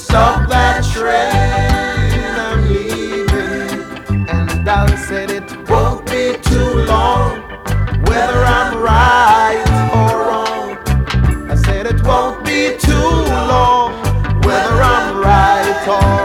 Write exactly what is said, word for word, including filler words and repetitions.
stop that train, I'm leaving. And I said it won't be too long, whether I'm right or wrong. I said it won't be too long, whether I'm right or